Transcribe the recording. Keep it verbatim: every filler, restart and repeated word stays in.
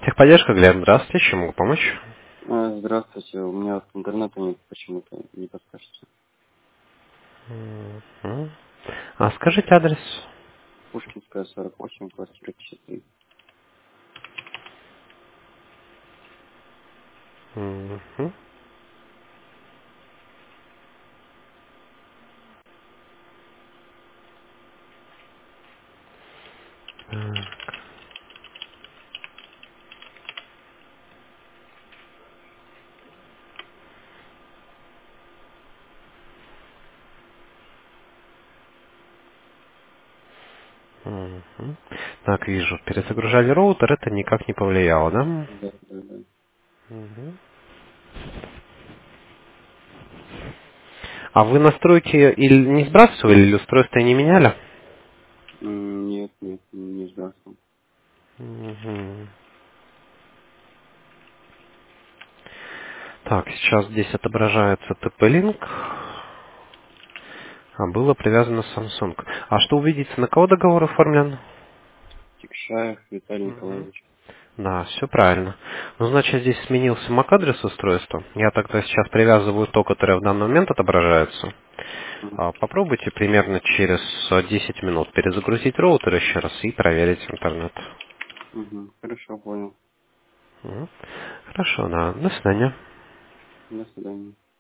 Техподдержка, Глеб, здравствуйте, чем могу помочь? А, Здравствуйте, у меня вот интернета нет почему-то, не подскажете. Мгм. А скажите адрес. Пушкинская, сорок восемь, квартира пятьдесят три. Мгм. Мгм. Так, вижу, перезагружали роутер, это никак не повлияло, да? Да, да, да. Мгм. А вы настройки или не сбрасывали, или устройство не меняли? М, Нет, нет, не сбрасывал. Мгм. Так, сейчас здесь отображается тэ пэ-линк, а было привязано Samsung. А что увидите, на кого договор оформлен? Тикшаев Виталий Мгм. Николаевич. Да, все правильно. Ну, значит, здесь сменился эм эй си-адрес устройства. Я тогда сейчас привязываю то, которое в данный момент отображается. М, А, Попробуйте примерно через а, десять минут перезагрузить роутер еще раз и проверить интернет. мгм. Хорошо, понял. Мгм. Хорошо, да. До свидания. До свидания.